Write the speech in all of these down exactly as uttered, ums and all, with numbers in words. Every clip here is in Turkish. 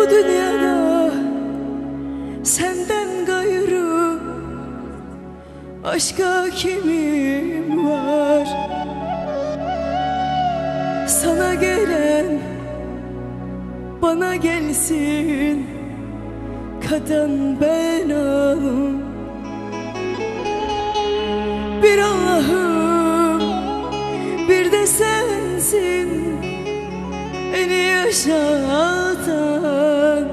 Bu dünyada senden gayrı başka kimim var? Sana gelen bana gelsin, kadın ben alım. Bir Allah'ım, bir de sensin beni yaşatan.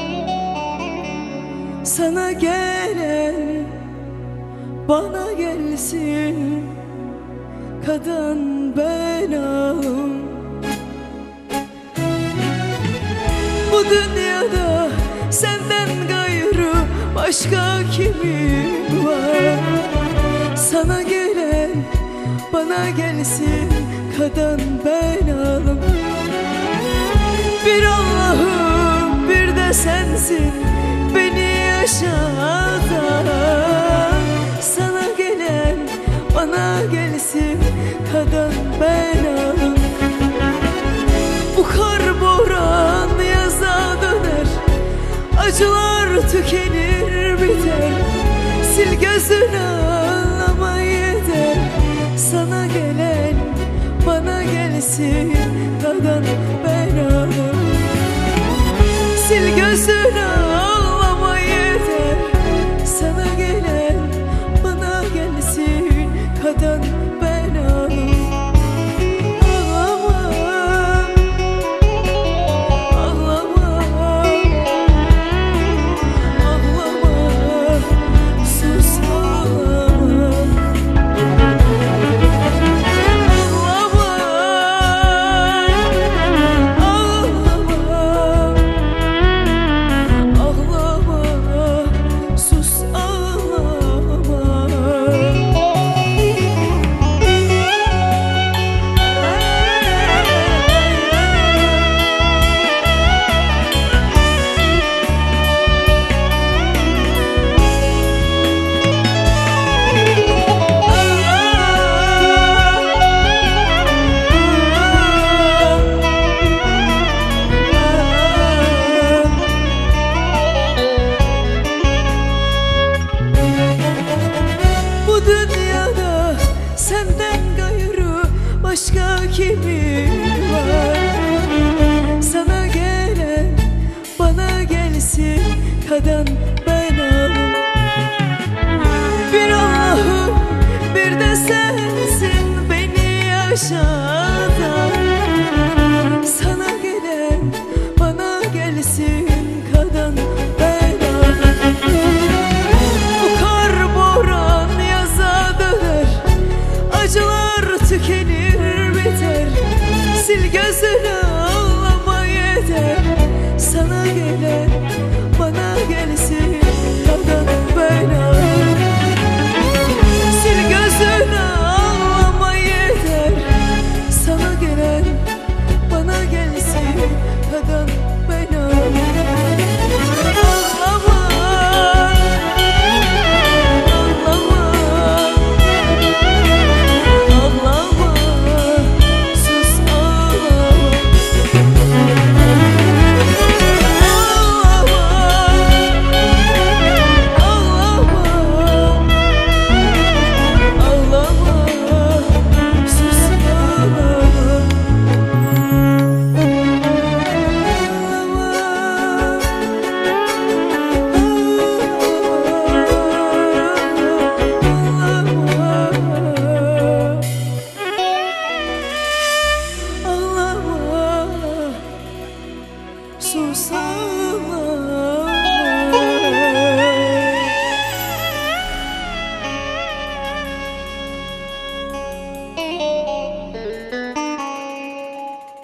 Sana gelen bana gelsin, kadın ben alım. Bu dünyada senden gayrı başka kimim var? Sana gelen bana gelsin, kadın ben alım. Bir Allah'ım, bir de sensin beni yaşatan. Sana gelen bana gelsin, kadın ben alım. Bu kar boran yaza döner, acılar tükenir biter. Sil gözünü ağlama yeter. Sana gelen bana gelsin, kadın ben alım. Sil gözünü ağlama yeter. Sana gelen bana gelsin, kadın ben alım. Başka kimim var? Sana gelen bana gelsin, kadın ben alım. Bir Allah'ım, bir de sensin beni yaşatan. Sana gelen bana gelsin, kadın ben alım. Bu kar boran yaza döner, acılar tükenir biter. Sil gözünü ağlama yeter. Sana gelen bana gelsin, kadın ben alım. Sil gözünü ağlama yeter. Sana gelen bana gelsin, kadın ben alım. Susama.